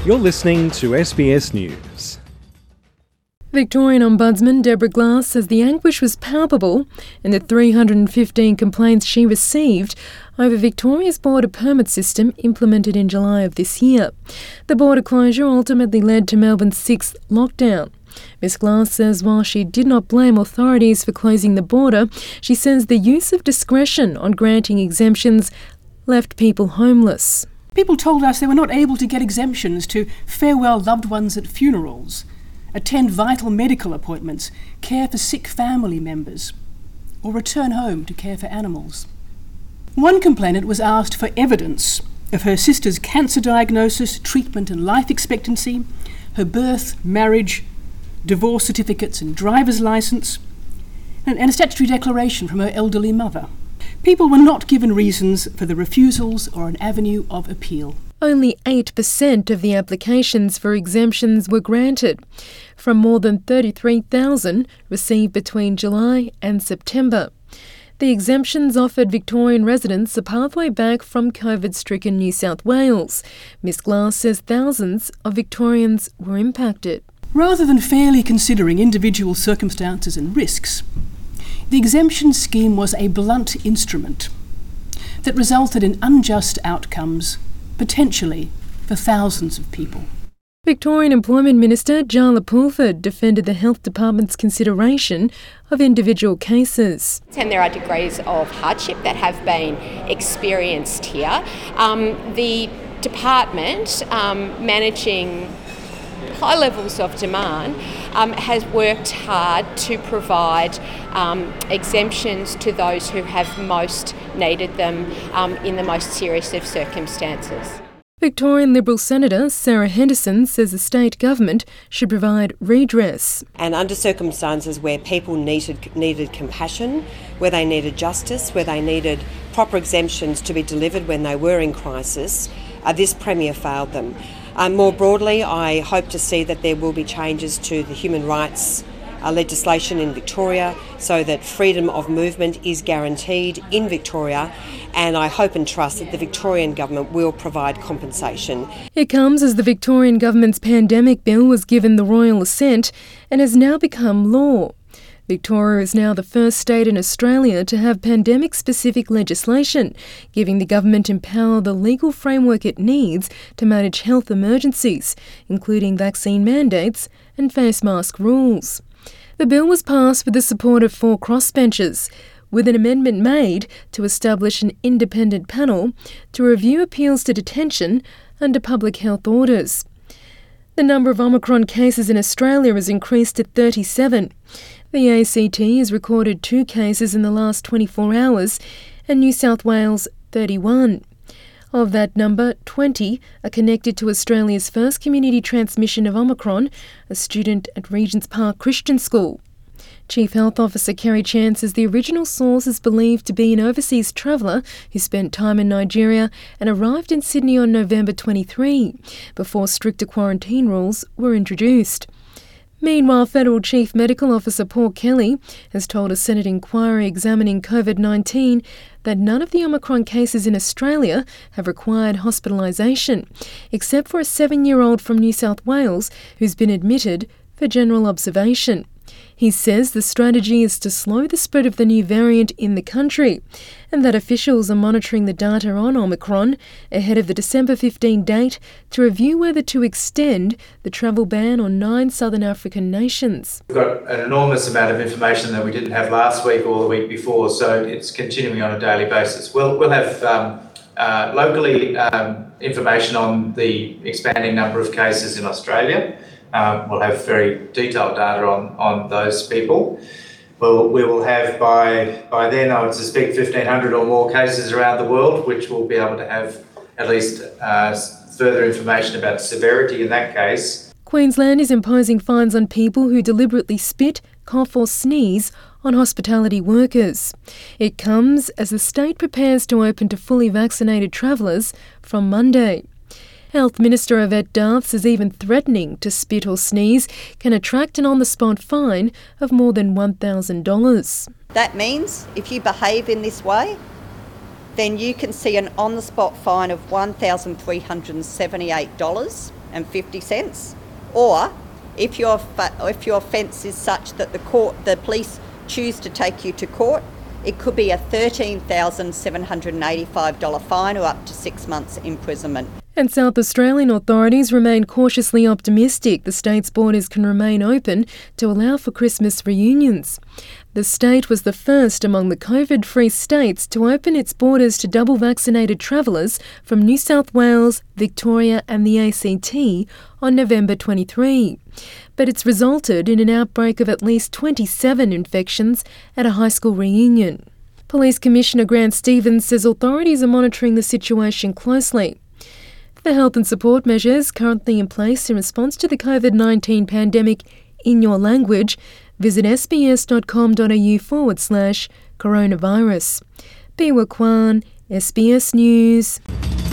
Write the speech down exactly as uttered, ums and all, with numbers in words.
You're listening to S B S News. Victorian Ombudsman Deborah Glass says the anguish was palpable in the three hundred fifteen complaints she received over Victoria's border permit system implemented in July of this year. The border closure ultimately led to Melbourne's sixth lockdown. Miss Glass says while she did not blame authorities for closing the border, she says the use of discretion on granting exemptions left people homeless. People told us they were not able to get exemptions to farewell loved ones at funerals, attend vital medical appointments, care for sick family members, or return home to care for animals. One complainant was asked for evidence of her sister's cancer diagnosis, treatment and life expectancy, her birth, marriage, divorce certificates and driver's licence, and, and a statutory declaration from her elderly mother. People were not given reasons for the refusals or an avenue of appeal. Only eight percent of the applications for exemptions were granted, from more than thirty-three thousand received between July and September. The exemptions offered Victorian residents a pathway back from COVID-stricken New South Wales. Miss Glass says thousands of Victorians were impacted. Rather than fairly considering individual circumstances and risks, the exemption scheme was a blunt instrument that resulted in unjust outcomes, potentially for thousands of people. Victorian Employment Minister Jala Pulford defended the Health Department's consideration of individual cases. And there are degrees of hardship that have been experienced here. Um, the department, um, managing high levels of demand, um, has worked hard to provide um, exemptions to those who have most needed them um, in the most serious of circumstances. Victorian Liberal Senator Sarah Henderson says the state government should provide redress. And under circumstances where people needed needed compassion, where they needed justice, where they needed proper exemptions to be delivered when they were in crisis, uh, this Premier failed them. Um, more broadly, I hope to see that there will be changes to the human rights uh, legislation in Victoria so that freedom of movement is guaranteed in Victoria, and I hope and trust that the Victorian government will provide compensation. It comes as the Victorian government's pandemic bill was given the royal assent and has now become law. Victoria is now the first state in Australia to have pandemic-specific legislation, giving the government empower the legal framework it needs to manage health emergencies, including vaccine mandates and face mask rules. The bill was passed with the support of four crossbenchers, with an amendment made to establish an independent panel to review appeals to detention under public health orders. The number of Omicron cases in Australia has increased to thirty-seven. The A C T has recorded two cases in the last twenty-four hours and New South Wales thirty-one. Of that number, twenty are connected to Australia's first community transmission of Omicron, a student at Regents Park Christian School. Chief Health Officer Kerry Chan says the original source is believed to be an overseas traveller who spent time in Nigeria and arrived in Sydney on November twenty-third, before stricter quarantine rules were introduced. Meanwhile, Federal Chief Medical Officer Paul Kelly has told a Senate inquiry examining COVID nineteen that none of the Omicron cases in Australia have required hospitalisation, except for a seven-year-old from New South Wales who's been admitted for general observation. He says the strategy is to slow the spread of the new variant in the country, and that officials are monitoring the data on Omicron ahead of the December fifteenth date to review whether to extend the travel ban on nine southern African nations. We've got an enormous amount of information that we didn't have last week or the week before, so it's continuing on a daily basis. We'll, we'll have um, uh, locally um, information on the expanding number of cases in Australia. Um, we'll have very detailed data on, on those people. Well, we will have by by then, I would suspect, fifteen hundred or more cases around the world, which will be able to have at least uh, further information about severity in that case. Queensland is imposing fines on people who deliberately spit, cough or sneeze on hospitality workers. It comes as the state prepares to open to fully vaccinated travellers from Monday. Health Minister Yvette D'Arth says even threatening to spit or sneeze can attract an on-the-spot fine of more than one thousand dollars. That means if you behave in this way, then you can see an on-the-spot fine of one thousand three hundred seventy-eight dollars fifty cents, or if your if your offence is such that the court, the police choose to take you to court, it could be a thirteen thousand seven hundred eighty-five dollars fine or up to six months imprisonment. And South Australian authorities remain cautiously optimistic the state's borders can remain open to allow for Christmas reunions. The state was the first among the COVID-free states to open its borders to double-vaccinated travellers from New South Wales, Victoria and the A C T on November twenty-third. But it's resulted in an outbreak of at least twenty-seven infections at a high school reunion. Police Commissioner Grant Stevens says authorities are monitoring the situation closely. The health and support measures currently in place in response to the COVID nineteen pandemic in your language, visit sbs.com.au forward slash coronavirus. Biwa Kwan, S B S News.